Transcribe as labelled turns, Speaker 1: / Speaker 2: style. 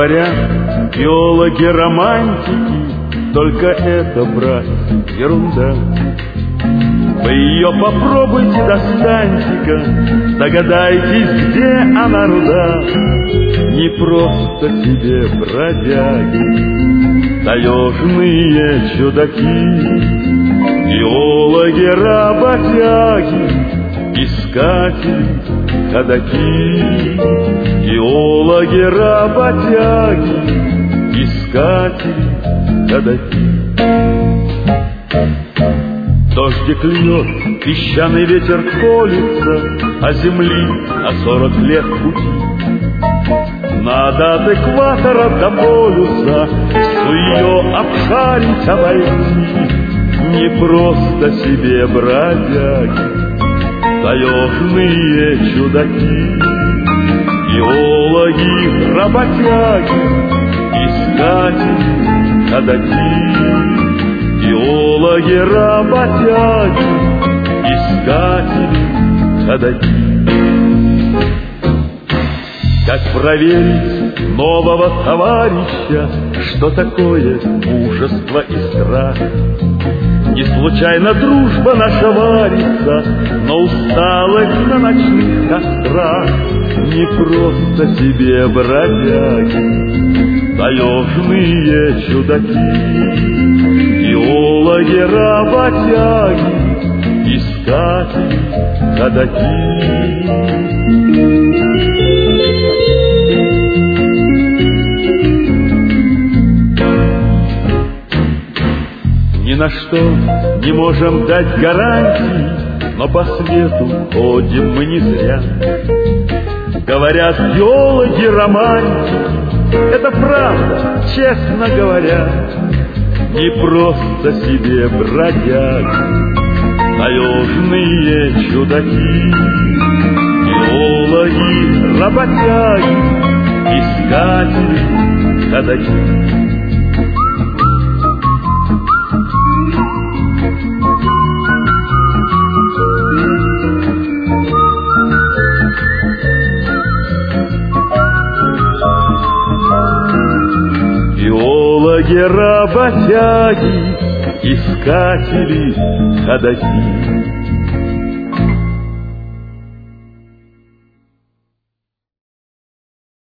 Speaker 1: Говорят, геологи-романтики, только это, брат, ерунда. Вы ее попробуйте, достаньте-ка, догадайтесь, где она руда. Не просто себе бродяги, таежные чудаки, геологи-работяги, искатели, ходаки, геологи-работяги, искатели, ходаки. Дождик льет, песчаный ветер колется, а земли на 40 лет пути. Надо от экватора до полюса всю ее обшарить, обойти. Не просто себе бродяги, таежные чудаки, геологи, работяги, искатели, ходаки, геологи, работяги, искатели, ходаки. Как проверить нового товарища, что такое мужество и страх? Не случайно дружба наша варится на усталых, на ночных кострах. Не просто себе бродяги, таежные чудаки, геологи, работяги, искатели, ходаки. Ни на что не можем дать гарантий, но по свету ходим мы не зря. Говорят, геологи, романтики, это правда, честно говоря. Не просто себе бродяги, таежные чудаки, геологи, работяги, искатели, ходаки. Геологи, работяги, искатели, ходаки.